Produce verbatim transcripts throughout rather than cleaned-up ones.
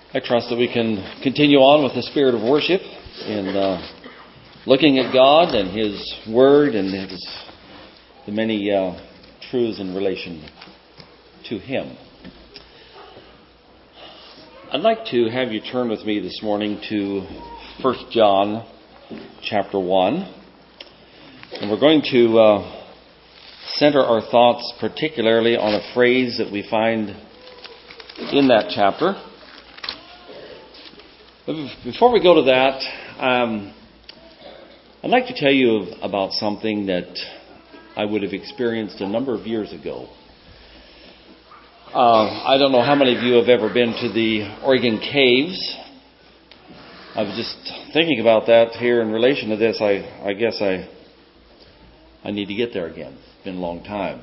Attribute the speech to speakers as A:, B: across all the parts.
A: I trust that we can continue on with the spirit of worship and uh, looking at God and His Word and His, the many uh, truths in relation to Him. I'd like to have you turn with me this morning to First John chapter one. And we're going to uh, center our thoughts particularly on a phrase that we find in that chapter. But before we go to that, um, I'd like to tell you about something that I would have experienced a number of years ago. Uh, I don't know how many of you have ever been to the Oregon Caves. I was just thinking about that here in relation to this. I, I guess I I need to get there again. It's been a long time.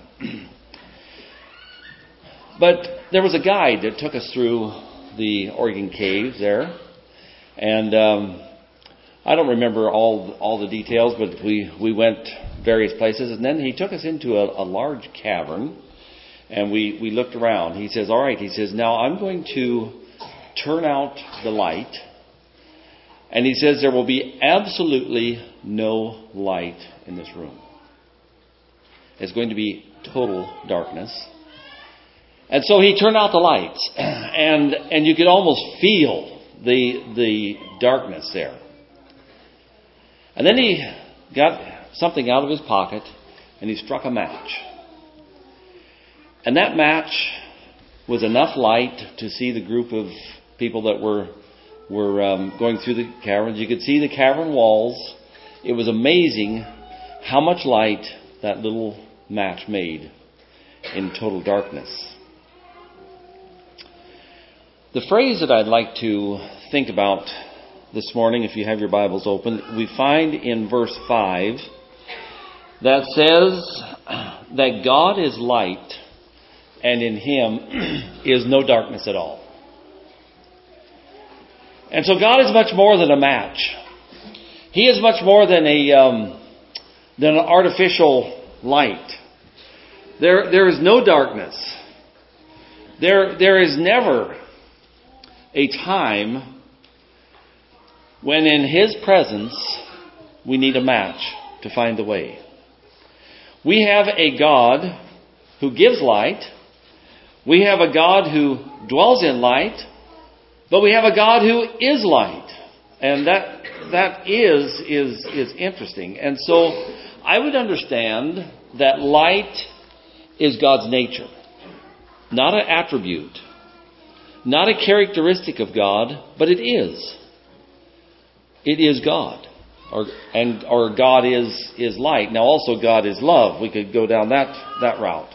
A: But there was a guide that took us through the Oregon Caves there. And um, I don't remember all all the details, but we, we went various places. And then he took us into a, a large cavern, and we, we looked around. He says, all right, he says, now I'm going to turn out the light. And he says there will be absolutely no light in this room. It's going to be total darkness. And so he turned out the lights, and and you could almost feel the the darkness there. And then he got something out of his pocket, and he struck a match. And that match was enough light to see the group of people that were were um, going through the caverns. You could see the cavern walls. It was amazing how much light that little match made in total darkness. The phrase that I'd like to think about this morning, if you have your Bibles open, we find in verse five that says that God is light and in Him is no darkness at all. And so God is much more than a match. He is much more than a um, than an artificial light. There, there is no darkness. There, there is never a time when in His presence we need a match to find the way. We have a God who gives light. We have a God who dwells in light. But we have a God who is light. And that that is is is interesting. And so I would understand that light is God's nature, not an attribute, not a characteristic of God, but it is. It is God, or and or God is is light. Now, also God is love. We could go down that that route.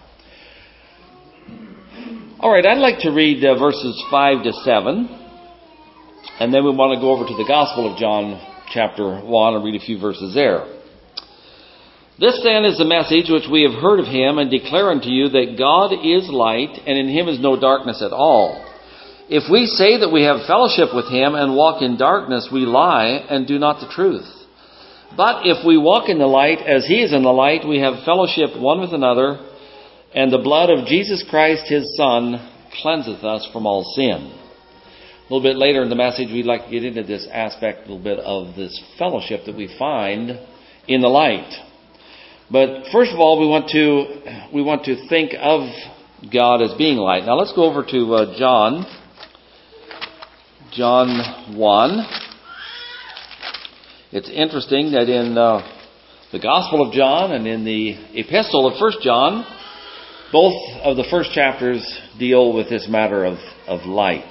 A: All right, I'd like to read uh, verses five to seven, and then we want to go over to the Gospel of John, chapter one, and read a few verses there. This then is the message which we have heard of Him and declare unto you that God is light and in Him is no darkness at all. If we say that we have fellowship with Him and walk in darkness, we lie and do not the truth. But if we walk in the light as He is in the light, we have fellowship one with another, and the blood of Jesus Christ His Son cleanseth us from all sin. A little bit later in the message, we'd like to get into this aspect a little bit of this fellowship that we find in the light. But first of all, we want to we want to think of God as being light. Now let's go over to uh, John, John one. It's interesting that in uh, the Gospel of John and in the Epistle of First John, both of the first chapters deal with this matter of of light.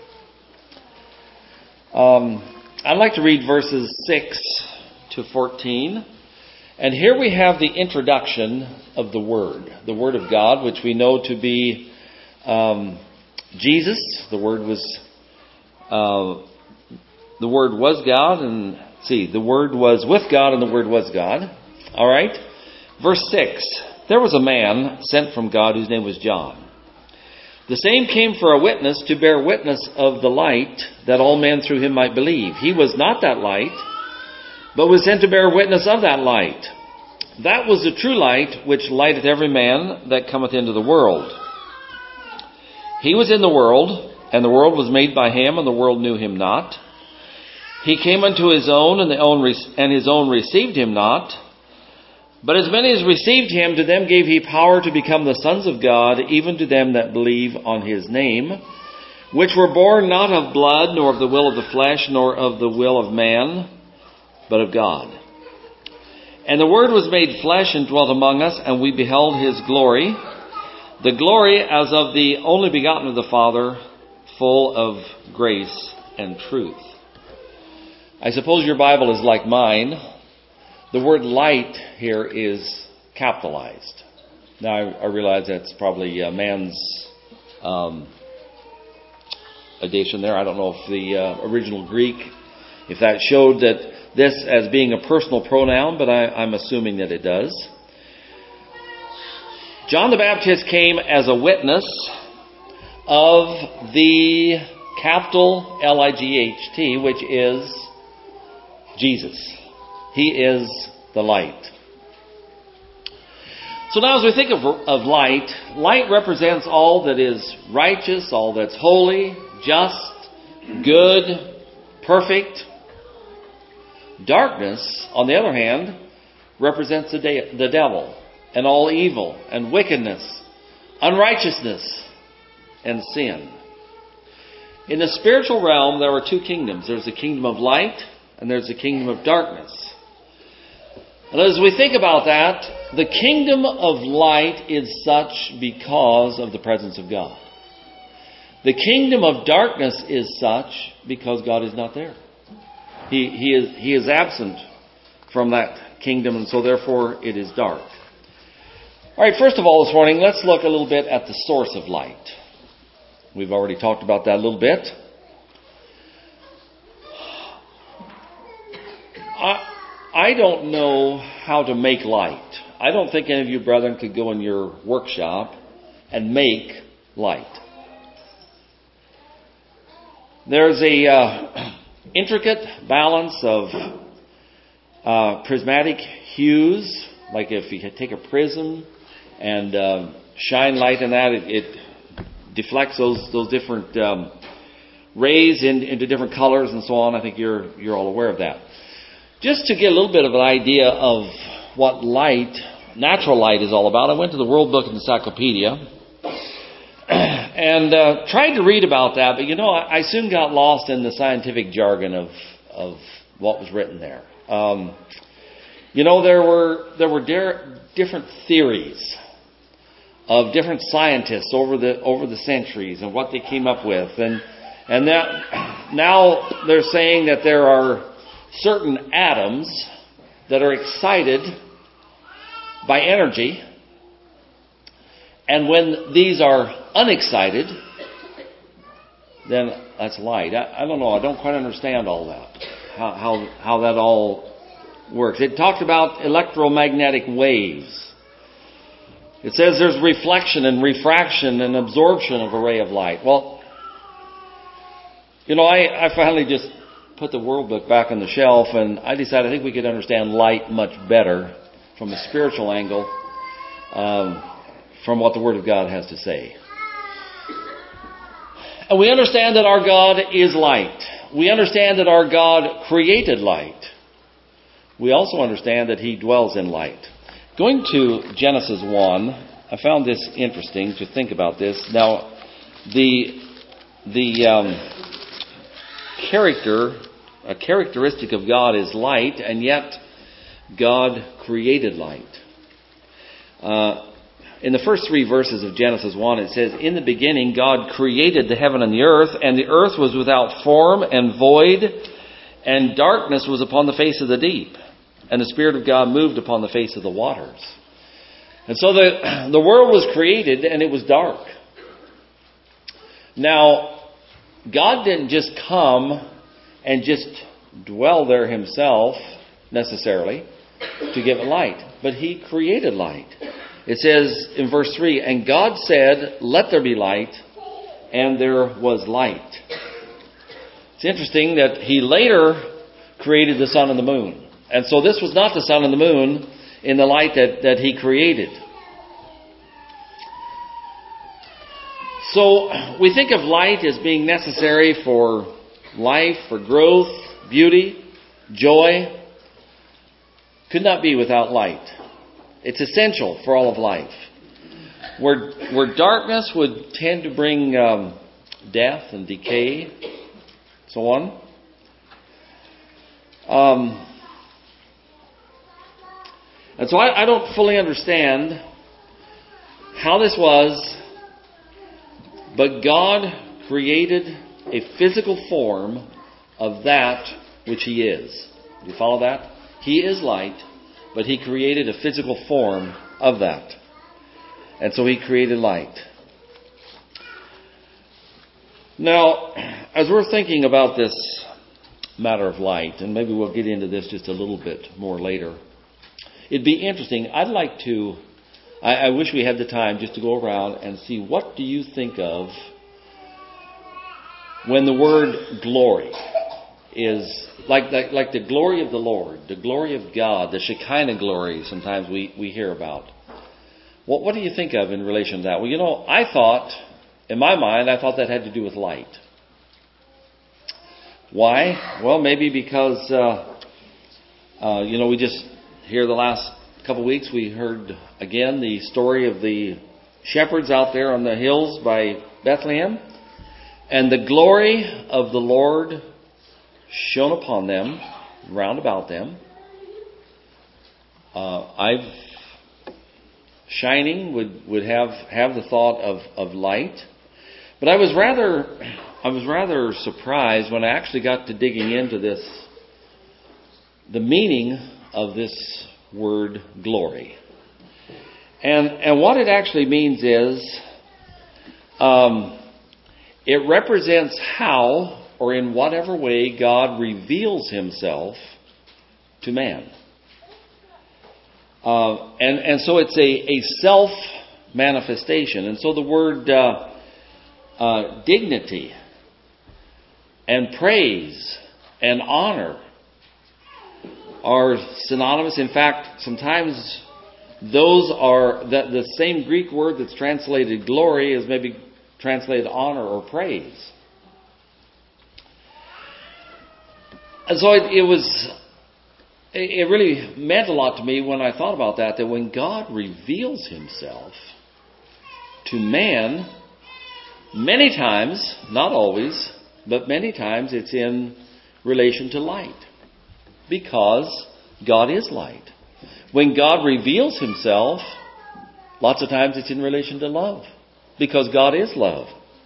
A: Um, I'd like to read verses six to fourteen. And here we have the introduction of the Word, the Word of God, which we know to be um, Jesus. The Word was uh, the Word was God, and see, the Word was with God, and the Word was God. All right, verse six. There was a man sent from God whose name was John. The same came for a witness to bear witness of the light, that all men through him might believe. He was not that light, but was sent to bear witness of that light. That was the true light, which lighteth every man that cometh into the world. He was in the world, and the world was made by him, and the world knew him not. He came unto his own, and, the own re- and his own received him not. But as many as received him, to them gave he power to become the sons of God, even to them that believe on his name, which were born not of blood, nor of the will of the flesh, nor of the will of man, but of God. And the Word was made flesh and dwelt among us, and we beheld his glory, the glory as of the only begotten of the Father, full of grace and truth. I suppose your Bible is like mine. The word light here is capitalized. Now, I, I realize that's probably a man's um, addition there. I don't know if the uh, original Greek, if that showed that this as being a personal pronoun, but I, I'm assuming that it does. John the Baptist came as a witness of the capital L I G H T, which is Jesus. He is the light. So now as we think of, of light, light represents all that is righteous, all that's holy, just, good, perfect. Darkness, on the other hand, represents the, de- the devil and all evil and wickedness, unrighteousness, and sin. In the spiritual realm, there are two kingdoms. There's the kingdom of light and there's the kingdom of darkness. And as we think about that, the kingdom of light is such because of the presence of God. The kingdom of darkness is such because God is not there. He, he is he is absent from that kingdom, and so therefore it is dark. All right, first of all this morning, let's look a little bit at the source of light. We've already talked about that a little bit. I, I don't know how to make light. I don't think any of you brethren could go in your workshop and make light. There's a uh, intricate balance of uh, prismatic hues, like if you take a prism and uh, shine light in that, it, it deflects those those different um, rays in, into different colors and so on. I think you're you're all aware of that. Just to get a little bit of an idea of what light, natural light, is all about, I went to the World Book Encyclopedia and uh, tried to read about that, but you know, I, I soon got lost in the scientific jargon of of what was written there. Um, you know, there were there were der- different theories of different scientists over the over the centuries and what they came up with, and and that now they're saying that there are certain atoms that are excited by energy, and when these are unexcited, then that's light. I, I don't know. I don't quite understand all that. How, how how that all works. It talked about electromagnetic waves. It says there's reflection and refraction and absorption of a ray of light. Well, you know, I, I finally just put the World Book back on the shelf, and I decided I think we could understand light much better from a spiritual angle, um, from what the Word of God has to say. And we understand that our God is light. We understand that our God created light. We also understand that He dwells in light. Going to Genesis one, I found this interesting to think about this. Now, the the um, character, a characteristic of God is light, and yet God created light. Uh, in the first three verses of Genesis one, it says, "In the beginning God created the heaven and the earth, and the earth was without form and void, and darkness was upon the face of the deep. And the Spirit of God moved upon the face of the waters." And so the, the world was created and it was dark. Now, God didn't just come and just dwell there Himself necessarily to give it light, but He created light. It says in verse three, "And God said, let there be light, and there was light." It's interesting that He later created the sun and the moon. And so this was not the sun and the moon in the light that, that He created. So we think of light as being necessary for life, for growth, beauty, joy. Could not be without light. It's essential for all of life. Where, where darkness would tend to bring um, death and decay, so on. Um, and so I, I don't fully understand how this was, but God created a physical form of that which He is. Do you follow that? He is light, but He created a physical form of that. And so He created light. Now, as we're thinking about this matter of light, and maybe we'll get into this just a little bit more later, it'd be interesting. I'd like to, I, I wish we had the time just to go around and see, what do you think of when the word glory is, like, like, like the glory of the Lord, the glory of God, the Shekinah glory sometimes we, we hear about. What, what do you think of in relation to that? Well, you know, I thought, in my mind, I thought that had to do with light. Why? Well, maybe because, uh, uh, you know, we just, here the last couple of weeks, we heard again the story of the shepherds out there on the hills by Bethlehem. And the glory of the Lord shone upon them, round about them. Uh, I've, shining would, would have, have the thought of, of light. But I was rather, I was rather surprised when I actually got to digging into this, the meaning of this word glory. And, and what it actually means is, um, it represents how, or in whatever way, God reveals Himself to man. Uh, and, and so it's a, a self-manifestation. And so the word uh, uh, dignity and praise and honor are synonymous. In fact, sometimes those are, the, the same Greek word that's translated glory is maybe translated honor or praise. And so it, it was, it really meant a lot to me when I thought about that, that when God reveals Himself to man, many times, not always, but many times it's in relation to light. Because God is light. When God reveals Himself, lots of times it's in relation to love. Because God is love.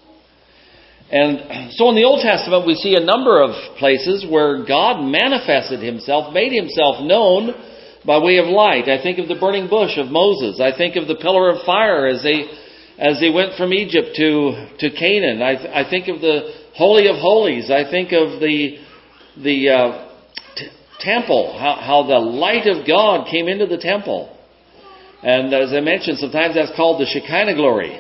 A: And so in the Old Testament we see a number of places where God manifested Himself, made Himself known by way of light. I think of the burning bush of Moses. I think of the pillar of fire as they as they went from Egypt to, to Canaan. I, I think of the Holy of Holies. I think of the the uh, t- temple, how, how the light of God came into the temple. And as I mentioned, sometimes that's called the Shekinah glory.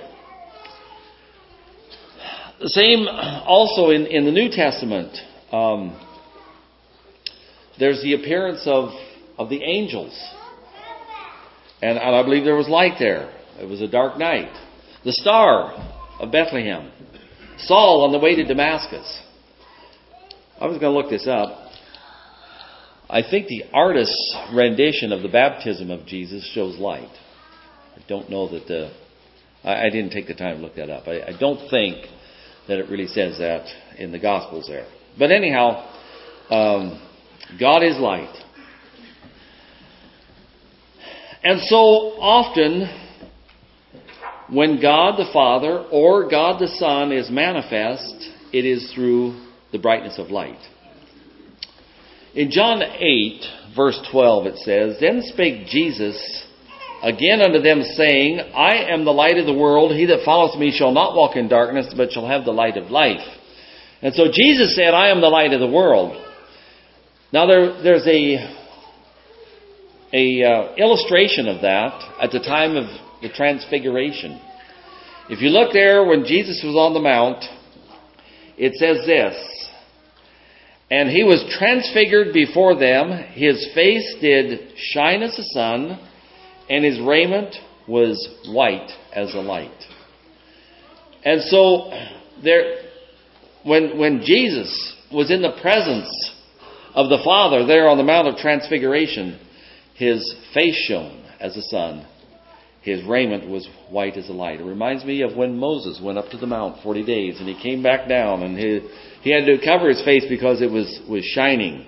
A: The same also in, in the New Testament. Um, there's the appearance of, of the angels. And, and I believe there was light there. It was a dark night. The star of Bethlehem. Saul on the way to Damascus. I was going to look this up. I think the artist's rendition of the baptism of Jesus shows light. I don't know that the... I, I didn't take the time to look that up. I, I don't think that it really says that in the Gospels there. But anyhow, um, God is light. And so often, when God the Father or God the Son is manifest, it is through the brightness of light. In John eight, verse twelve, it says, "Then spake Jesus again unto them, saying, I am the light of the world. He that followeth me shall not walk in darkness, but shall have the light of life." And so Jesus said, I am the light of the world. Now there, there's a, a uh, illustration of that at the time of the Transfiguration. If you look there when Jesus was on the mount, it says this, "And He was transfigured before them. His face did shine as the sun, and His raiment was white as the light." And so there, when when Jesus was in the presence of the Father there on the Mount of Transfiguration, his face shone as the sun. His raiment was white as the light. It reminds me of when Moses went up to the mount forty days and he came back down and he, he had to cover his face because it was, was shining.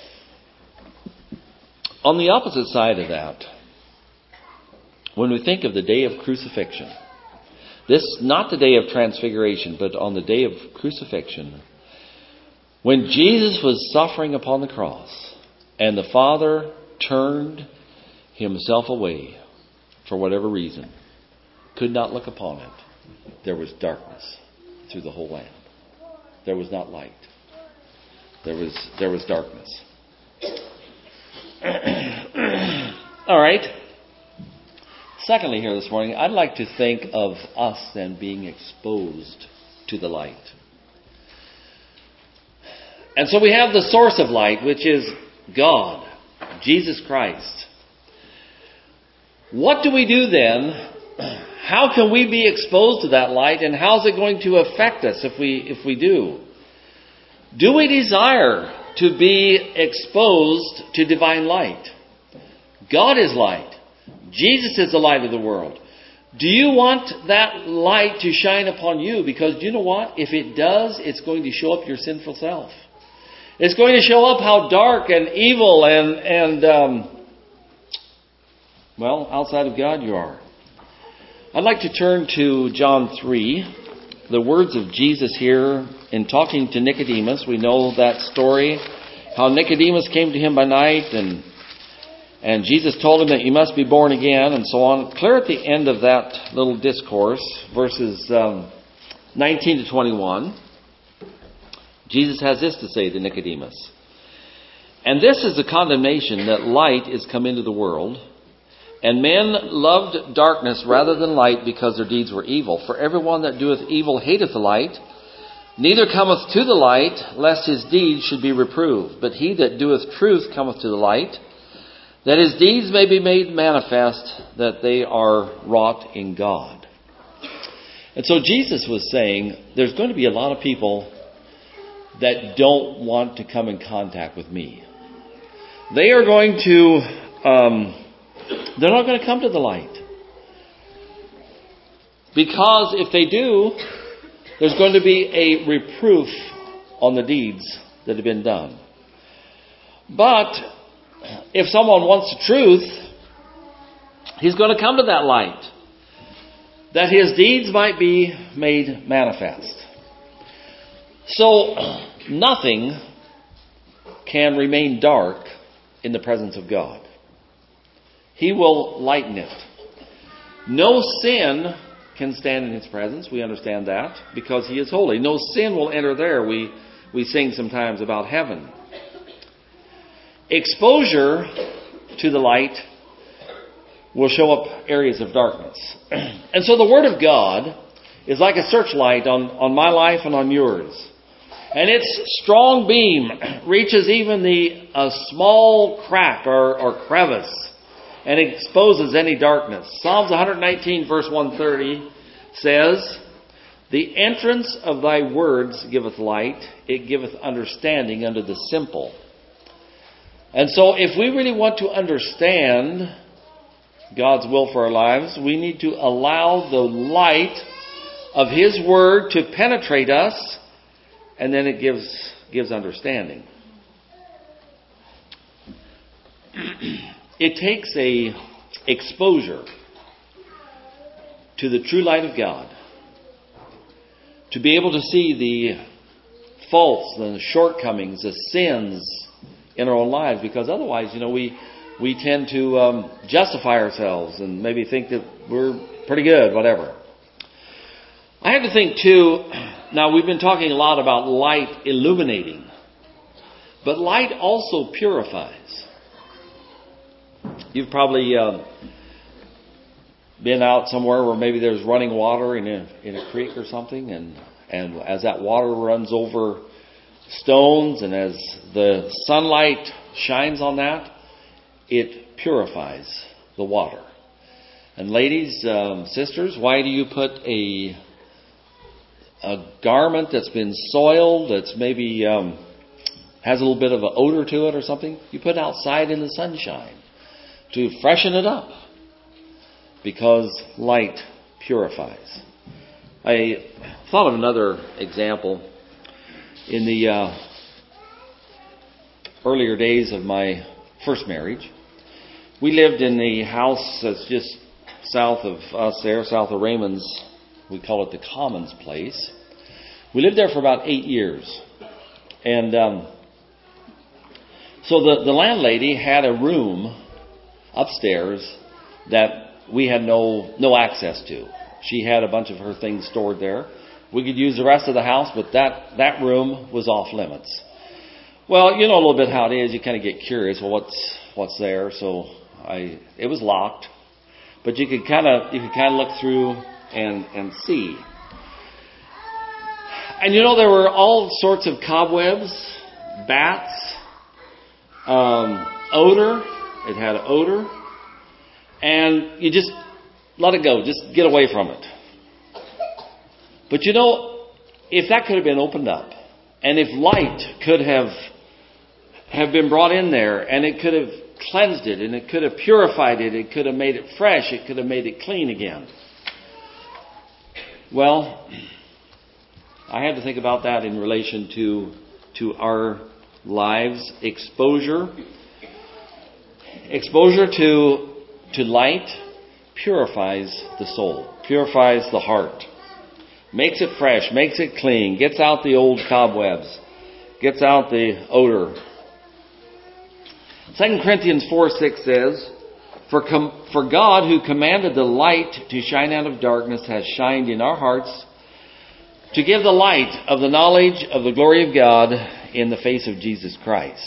A: On the opposite side of that, when we think of the day of crucifixion, this not the day of transfiguration, but on the day of crucifixion, when Jesus was suffering upon the cross and the Father turned himself away for whatever reason, could not look upon it, there was darkness through the whole land. There was not light. There was there was darkness. All right. Secondly, here this morning, I'd like to think of us then being exposed to the light. And so we have the source of light, which is God, Jesus Christ. What do we do then? How can we be exposed to that light, and how is it going to affect us if we if we do? Do we desire to be exposed to divine light? God is light. Jesus is the light of the world. Do you want that light to shine upon you? Because do you know what? If it does, it's going to show up your sinful self. It's going to show up how dark and evil and, and um, well, outside of God you are. I'd like to turn to John three, the words of Jesus here in talking to Nicodemus. We know that story, how Nicodemus came to him by night and and Jesus told him that you must be born again and so on. Clear at the end of that little discourse, verses um, nineteen to twenty-one, Jesus has this to say to Nicodemus. And this is the condemnation, that light is come into the world, and men loved darkness rather than light, because their deeds were evil. For everyone that doeth evil hateth the light, neither cometh to the light, lest his deeds should be reproved. But he that doeth truth cometh to the light, that his deeds may be made manifest, that they are wrought in God. And so Jesus was saying, there's going to be a lot of people that don't want to come in contact with me. They are going to, um, they're not going to come to the light. Because if they do, there's going to be a reproof on the deeds that have been done. But if someone wants the truth, he's going to come to that light, that his deeds might be made manifest. So nothing can remain dark in the presence of God. He will lighten it. No sin can stand in his presence. We understand that because he is holy. No sin will enter there. We we sing sometimes about heaven. Exposure to the light will show up areas of darkness. And so the Word of God is like a searchlight on, on my life and on yours. And its strong beam reaches even the a small crack or, or crevice and exposes any darkness. Psalms one nineteen verse one thirty says, the entrance of thy words giveth light, it giveth understanding unto the simple. And so if we really want to understand God's will for our lives, we need to allow the light of His Word to penetrate us, and then it gives gives understanding. It takes a exposure to the true light of God to be able to see the faults, the shortcomings, the sins in our own lives, because otherwise, you know, we we tend to um, justify ourselves and maybe think that we're pretty good, whatever. I had to think too. Now, we've been talking a lot about light illuminating, but light also purifies. You've probably uh, been out somewhere where maybe there's running water in a in a creek or something, and and as that water runs over stones and as the sunlight shines on that, it purifies the water. And ladies, um, sisters, why do you put a a garment that's been soiled, that's maybe um, has a little bit of an odor to it or something, you put it outside in the sunshine to freshen it up, because light purifies. I thought of another example. In the uh, earlier days of my first marriage, we lived in the house that's just south of us there, south of Raymond's. We call it the Commons Place. We lived there for about eight years. And um, so the, the landlady had a room upstairs that we had no no access to. She had a bunch of her things stored there. We could use the rest of the house, but that, that room was off limits. Well, you know a little bit how it is. You kind of get curious. Well, what's what's there? So I it was locked, but you could kind of you could kind of look through and and see. And you know there were all sorts of cobwebs, bats, um, odor. It had odor, and you just let it go. Just get away from it. But you know, if that could have been opened up, and if light could have have been brought in there, and it could have cleansed it, and it could have purified it, it could have made it fresh, it could have made it clean again. Well, I had to think about that in relation to to our lives. Exposure, exposure to to light purifies the soul, purifies the heart. Makes it fresh, makes it clean, gets out the old cobwebs, gets out the odor. Second Corinthians four six says, For, com- for God, who commanded the light to shine out of darkness, has shined in our hearts to give the light of the knowledge of the glory of God in the face of Jesus Christ.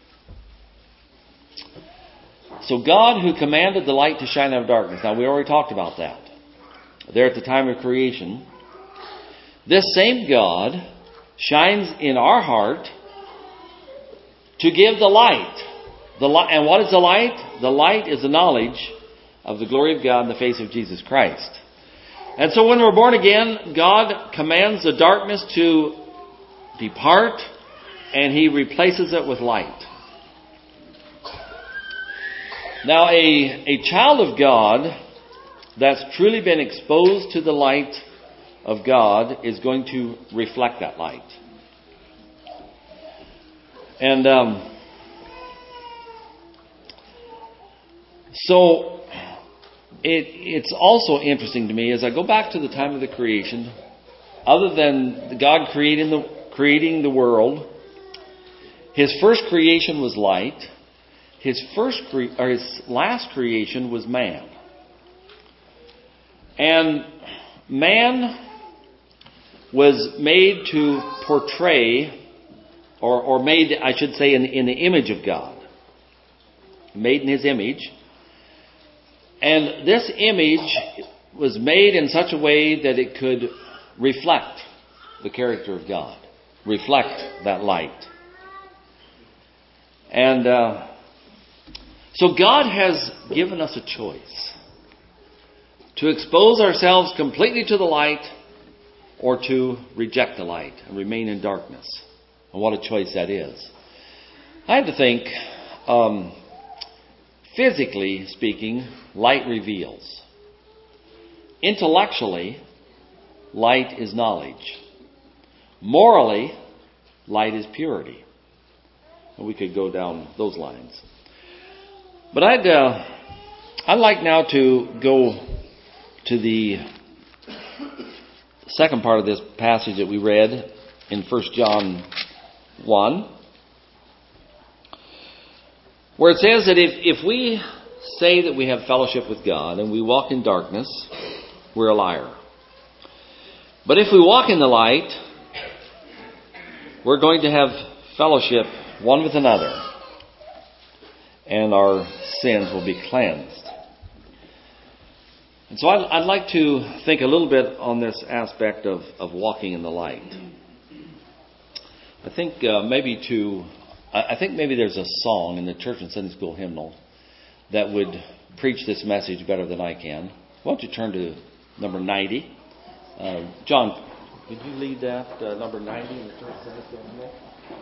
A: So God, who commanded the light to shine out of darkness. Now, we already talked about that. There at the time of creation. This same God shines in our heart to give the light. The light. And what is the light? The light is the knowledge of the glory of God in the face of Jesus Christ. And so when we're born again, God commands the darkness to depart, and He replaces it with light. Now, a, a child of God that's truly been exposed to the light of God is going to reflect that light. And um, so it, it's also interesting to me as I go back to the time of the creation, other than God creating the creating the world, His first creation was light. His first cre- or His last creation was man. And man was made to portray, or, or made, I should say, in, in the image of God. Made in His image. And this image was made in such a way that it could reflect the character of God. Reflect that light. And uh, so God has given us a choice. To expose ourselves completely to the light, or to reject the light and remain in darkness. And what a choice that is. I have to think, um, physically speaking, light reveals. Intellectually, light is knowledge. Morally, light is purity. And we could go down those lines. But I'd, uh, I'd like now to go to the second part of this passage that we read in First John one, where it says that if, if we say that we have fellowship with God and we walk in darkness, we're a liar. But if we walk in the light, we're going to have fellowship one with another, and our sins will be cleansed. And so I'd, I'd like to think a little bit on this aspect of, of walking in the light. I think uh, maybe to, I think maybe there's a song in the Church and Sunday School hymnal that would preach this message better than I can. Why don't you turn to number ninety? Uh, John Could you lead that, uh, number ninety in the church service down there?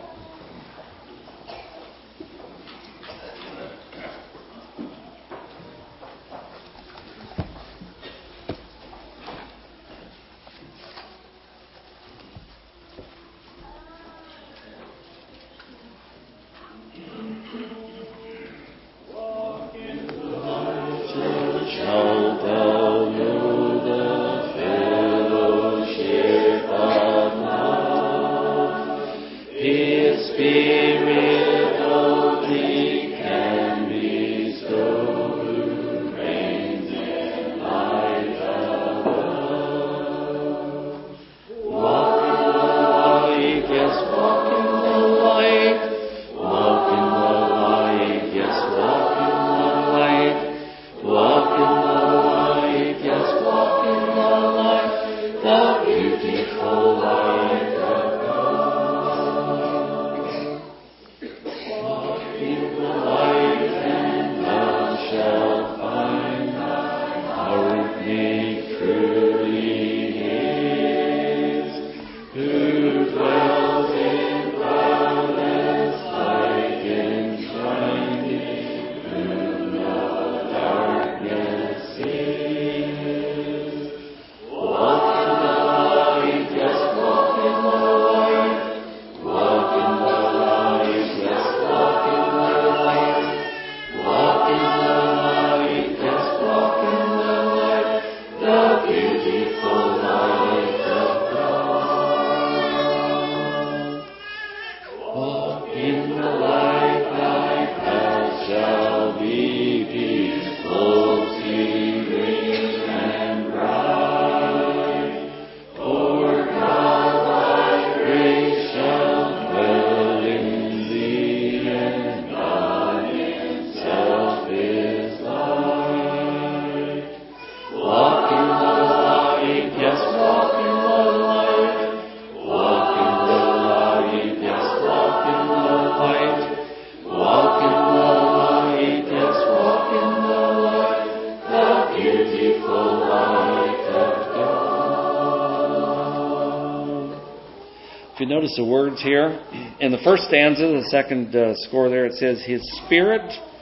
A: Notice the words here. In the first stanza, the second uh, score there, it says, His Spirit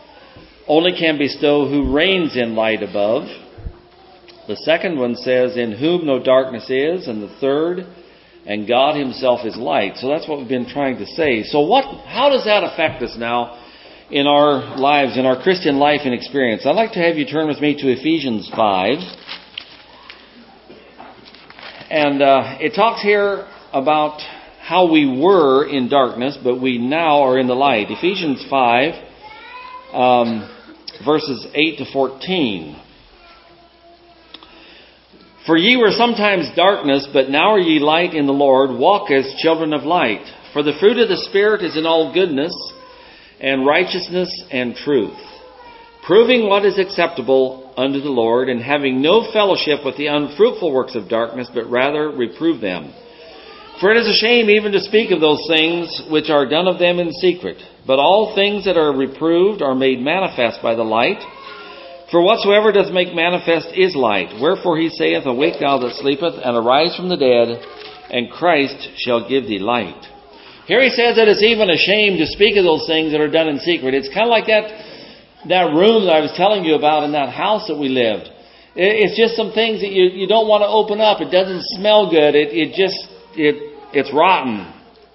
A: only can bestow who reigns in light above. The second one says, In whom no darkness is. And the third, and God Himself is light. So that's what we've been trying to say. So what? How does that affect us now in our lives, in our Christian life and experience? I'd like to have you turn with me to Ephesians five. And uh, it talks here about how we were in darkness, but we now are in the light. Ephesians five, um, verses eight to fourteen. For ye were sometimes darkness, but now are ye light in the Lord. Walk as children of light. For the fruit of the Spirit is in all goodness, and righteousness, and truth, proving what is acceptable unto the Lord, and having no fellowship with the unfruitful works of darkness, but rather reprove them. For it is a shame even to speak of those things which are done of them in secret. But all things that are reproved are made manifest by the light. For whatsoever doth make manifest is light. Wherefore he saith, Awake thou that sleepeth, and arise from the dead, and Christ shall give thee light. Here he says that it's even a shame to speak of those things that are done in secret. It's kind of like that, that room that I was telling you about in that house that we lived. It's just some things that you, you don't want to open up. It doesn't smell good. It, it just... It it's rotten.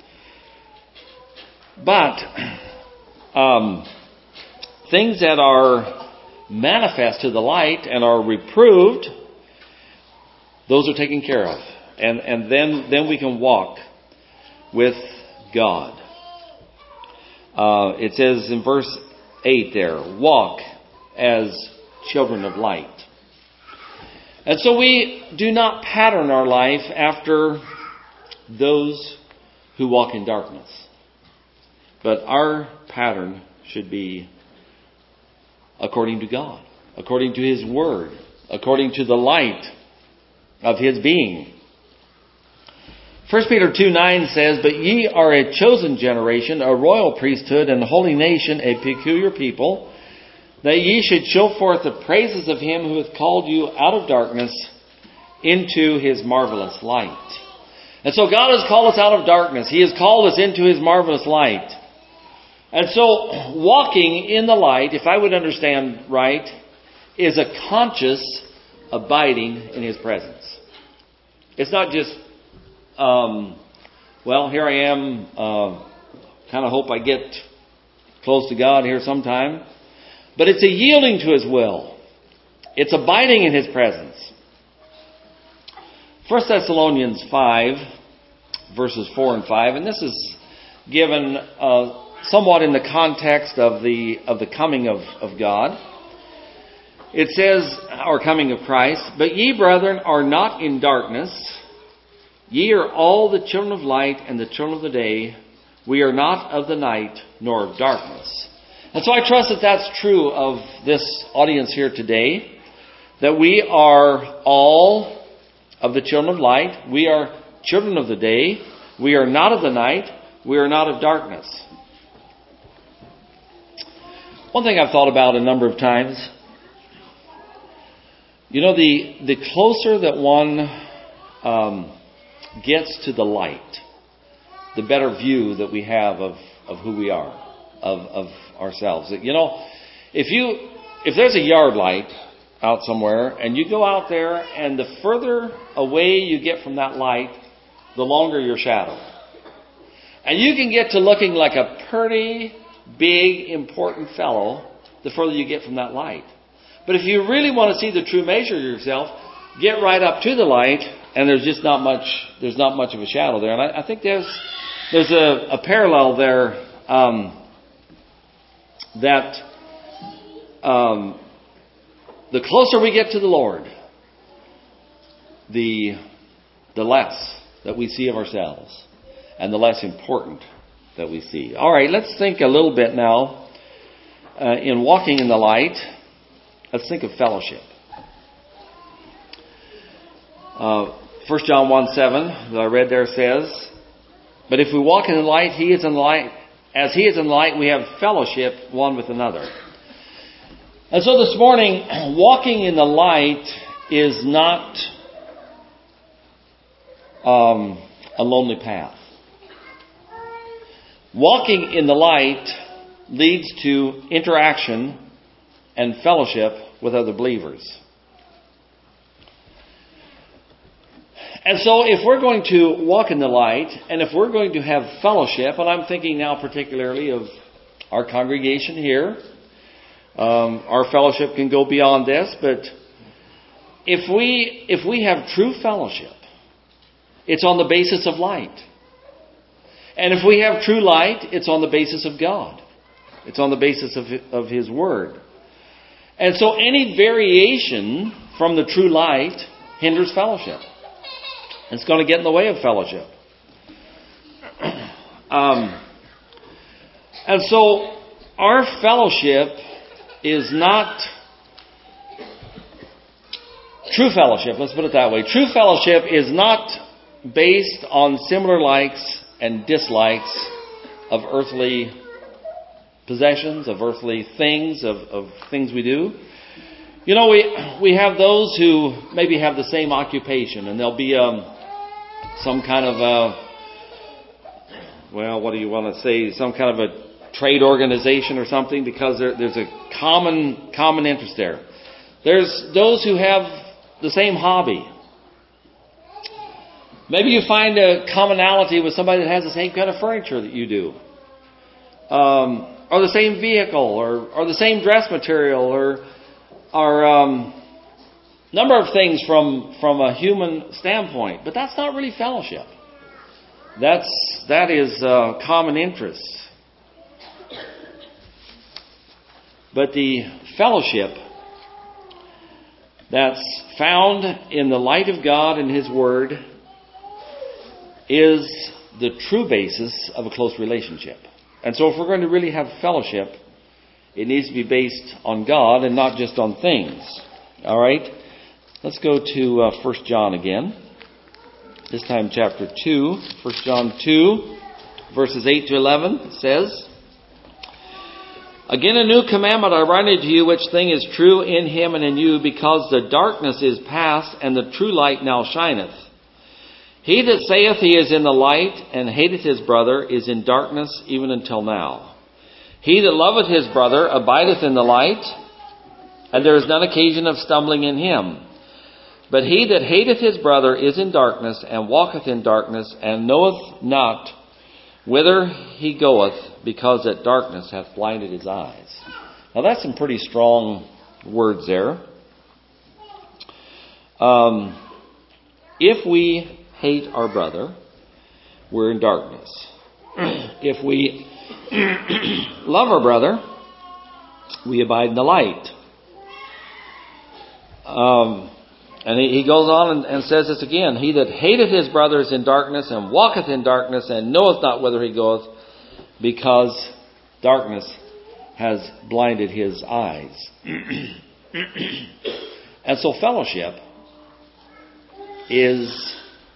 A: But um, things that are manifest to the light and are reproved, those are taken care of. And and then, then we can walk with God. Uh, it says in verse eight there, walk as children of light. And so we do not pattern our life after those who walk in darkness. But our pattern should be according to God, according to His Word, according to the light of His being. First Peter two nine says, But ye are a chosen generation, a royal priesthood, and a holy nation, a peculiar people, that ye should show forth the praises of Him who hath called you out of darkness into His marvelous light. And so God has called us out of darkness. He has called us into His marvelous light. And so walking in the light, if I would understand right, is a conscious abiding in His presence. It's not just, um, well, here I am, uh, kind of hope I get close to God here sometime. But it's a yielding to His will. It's abiding in His presence. First Thessalonians five, verses four and five, and this is given uh, somewhat in the context of the of the coming of, of God. It says, or coming of Christ, "But ye, brethren, are not in darkness. Ye are all the children of light and the children of the day. We are not of the night nor of darkness." And so I trust that that's true of this audience here today, that we are all of the children of light. We are children of the day. We are not of the night. We are not of darkness. One thing I've thought about a number of times, you know, the, the closer that one um, gets to the light, the better view that we have of, of who we are, of, of ourselves. You know, if you if there's a yard light out somewhere and you go out there and the further away you get from that light, the longer your shadow. And you can get to looking like a pretty big, important fellow the further you get from that light. But if you really want to see the true measure of yourself, get right up to the light, and there's just not much. There's not much of a shadow there. And I, I think there's there's a, a parallel there um, that um, the closer we get to the Lord, the the less that we see of ourselves, and the less important that we see. All right, let's think a little bit now uh, in walking in the light. Let's think of fellowship. Uh, First John one seven that I read there says, "But if we walk in the light, He is in the light. As He is in the light, we have fellowship one with another." And so this morning, walking in the light is not um, a lonely path. Walking in the light leads to interaction and fellowship with other believers. And so if we're going to walk in the light, and if we're going to have fellowship, and I'm thinking now particularly of our congregation here, um, our fellowship can go beyond this, but if we if we have true fellowship, it's on the basis of light. And if we have true light, it's on the basis of God. It's on the basis of of His Word. And so any variation from the true light hinders fellowship. It's going to get in the way of fellowship. Um, and so our fellowship is not true fellowship. Let's put it that way. True fellowship is not based on similar likes and dislikes of earthly possessions, of earthly things, of, of things we do. You know, we we have those who maybe have the same occupation, and there'll be um, some kind of a, well, what do you want to say, some kind of a trade organization or something, because there, there's a common common interest there. There's those who have the same hobby. Maybe you find a commonality with somebody that has the same kind of furniture that you do. Um, or the same vehicle, or, or the same dress material, or or um, number of things from, from a human standpoint. But that's not really fellowship. That's that is uh, common interest. But the fellowship that's found in the light of God and His Word is the true basis of a close relationship. And so if we're going to really have fellowship, it needs to be based on God and not just on things. All right? Let's go to uh, First John again. This time chapter two. First John two, verses eight to eleven. It says, "Again a new commandment I write unto you, which thing is true in Him and in you, because the darkness is past, and the true light now shineth. He that saith he is in the light and hateth his brother is in darkness even until now. He that loveth his brother abideth in the light, and there is none occasion of stumbling in him. But he that hateth his brother is in darkness, and walketh in darkness, and knoweth not whither he goeth, because that darkness hath blinded his eyes. Now that's some pretty strong words there. Um, if we hate our brother, we're in darkness. If we love our brother, we abide in the light. Um, and he, he goes on and, and says this again. He that hateth his brother is in darkness, and walketh in darkness, and knoweth not whither he goeth, because darkness has blinded his eyes. And so fellowship is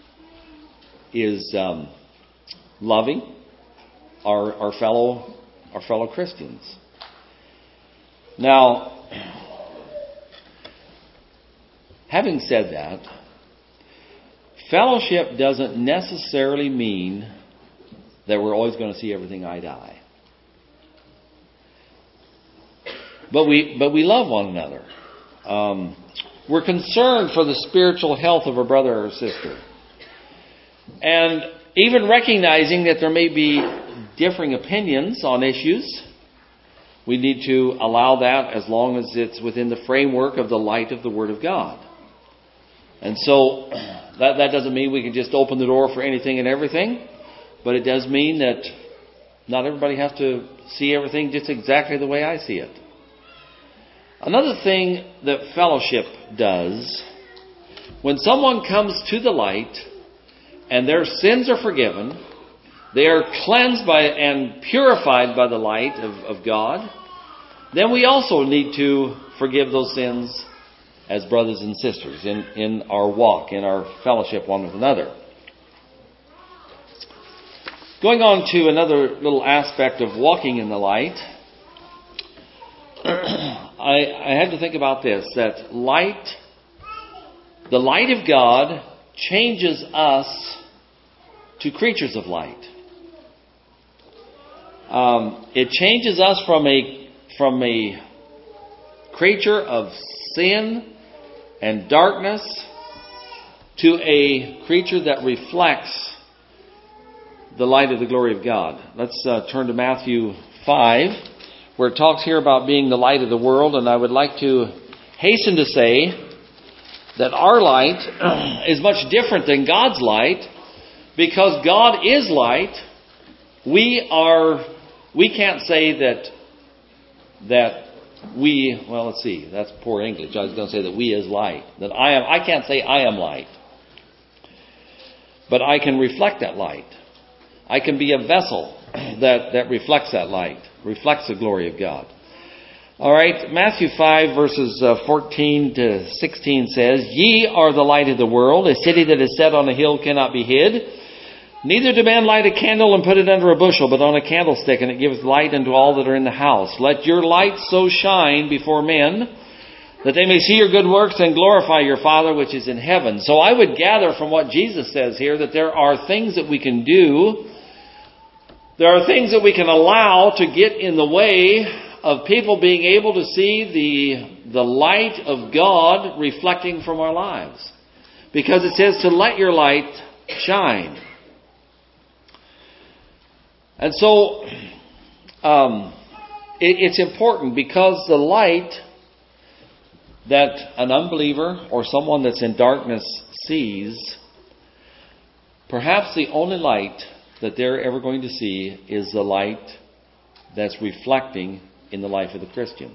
A: is um, loving our our fellow our fellow Christians. Now, having said that, fellowship doesn't necessarily mean that we're always going to see everything eye to eye. But we but we love one another. Um, we're concerned for the spiritual health of a brother or sister. And even recognizing that there may be differing opinions on issues, we need to allow that as long as it's within the framework of the light of the Word of God. And so that, that doesn't mean we can just open the door for anything and everything, but it does mean that not everybody has to see everything just exactly the way I see it. Another thing that fellowship does, when someone comes to the light and their sins are forgiven, they are cleansed by and purified by the light of, of God, then we also need to forgive those sins as brothers and sisters in, in our walk, in our fellowship one with another. Going on to another little aspect of walking in the light, I, I had to think about this, that light, the light of God changes us to creatures of light. Um, it changes us from a from a creature of sin and darkness to a creature that reflects the light of the glory of God. Let's uh, turn to Matthew five, where it talks here about being the light of the world. And I would like to hasten to say that our light is much different than God's light, because God is light. We are, we can't say that, that we, well, let's see, that's poor English. I was going to say that we is light. That I am, I can't say I am light. But I can reflect that light. I can be a vessel that, that reflects that light, reflects the glory of God. All right, Matthew five verses uh, fourteen to sixteen says, Ye are the light of the world. A city that is set on a hill cannot be hid. Neither do men light a candle and put it under a bushel, but on a candlestick, and it gives light unto all that are in the house. Let your light so shine before men, that they may see your good works and glorify your Father which is in heaven. So I would gather from what Jesus says here that there are things that we can do, there are things that we can allow to get in the way of people being able to see the, the light of God reflecting from our lives. Because it says to let your light shine. And so um, it, it's important, because the light that an unbeliever or someone that's in darkness sees, perhaps the only light that they're ever going to see is the light that's reflecting in the life of the Christian.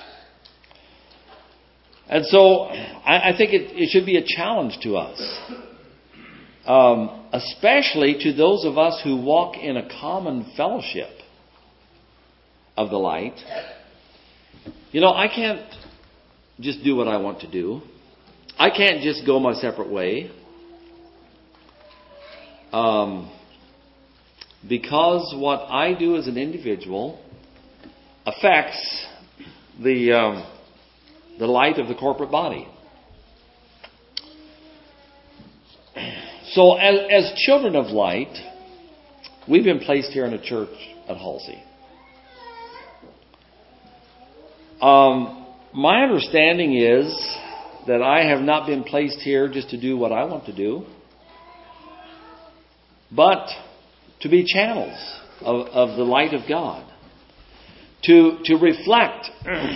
A: And so I, I think it, it should be a challenge to us. Um, especially to those of us who walk in a common fellowship of the light. You know, I can't just do what I want to do. I can't just go my separate way. Um, because what I do as an individual affects the um, the light of the corporate body. So as, as children of light, we've been placed here in a church at Halsey. Um, my understanding is that I have not been placed here just to do what I want to do, but to be channels of, of the light of God, to to reflect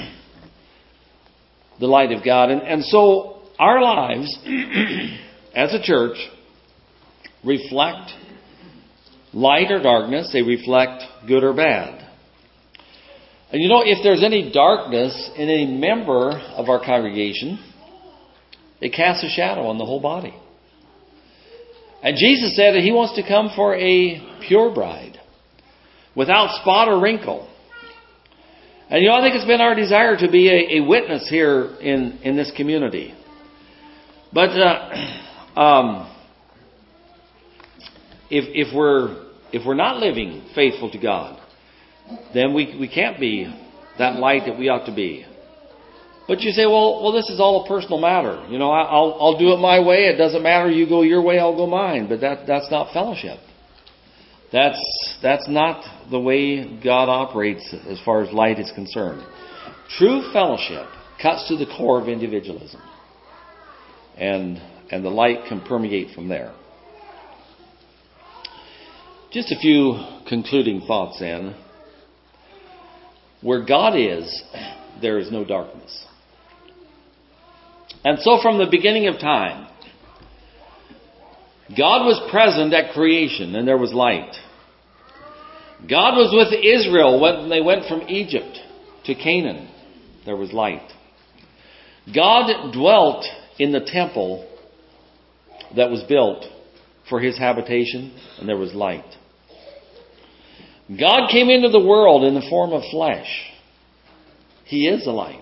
A: the light of God. And, and so our lives as a church reflect light or darkness. They reflect good or bad. And you know, if there's any darkness in any member of our congregation, it casts a shadow on the whole body. And Jesus said that He wants to come for a pure bride, without spot or wrinkle. And you know, I think it's been our desire to be a, a witness here in, in this community. But uh, um, if if we're if we're not living faithful to God, then we we can't be that light that we ought to be. But you say, well, well, this is all a personal matter. You know, I'll I'll do it my way. It doesn't matter. You go your way, I'll go mine. But that that's not fellowship. That's that's not the way God operates as far as light is concerned. True fellowship cuts to the core of individualism, and and the light can permeate from there. Just a few concluding thoughts then. Where God is, there is no darkness. And so from the beginning of time, God was present at creation and there was light. God was with Israel when they went from Egypt to Canaan. There was light. God dwelt in the temple that was built for His habitation, and there was light. God came into the world in the form of flesh. He is the light.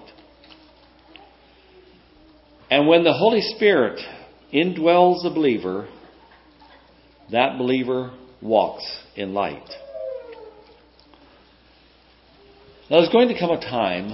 A: And when the Holy Spirit indwells the believer, that believer walks in light. Now there's going to come a time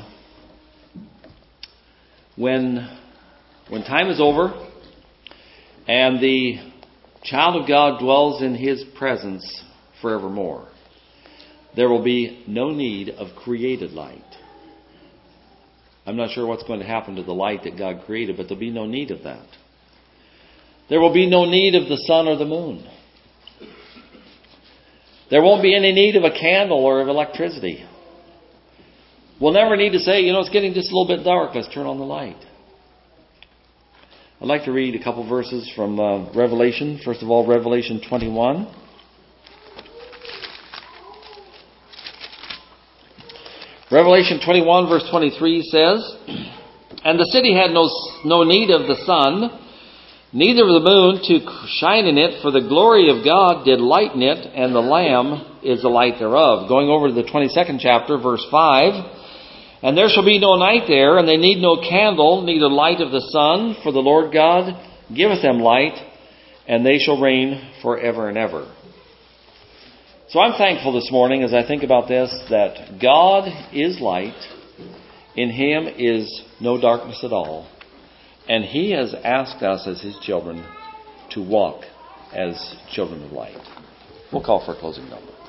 A: when, when time is over and the child of God dwells in His presence forevermore. There will be no need of created light. I'm not sure what's going to happen to the light that God created, but there'll be no need of that. There will be no need of the sun or the moon. There won't be any need of a candle or of electricity. We'll never need to say, you know, it's getting just a little bit dark, let's turn on the light. I'd like to read a couple verses from uh, Revelation. First of all, Revelation twenty-one. Revelation twenty-one verse twenty-three says, "And the city had no, no need of the sun, neither of the moon to shine in it, for the glory of God did lighten it, and the Lamb is the light thereof." Going over to the twenty-second chapter, verse five, "And there shall be no night there, and they need no candle, neither light of the sun, for the Lord God giveth them light, and they shall reign forever and ever." So I'm thankful this morning as I think about this that God is light. In Him is no darkness at all. And He has asked us as His children to walk as children of light. We'll call for a closing number.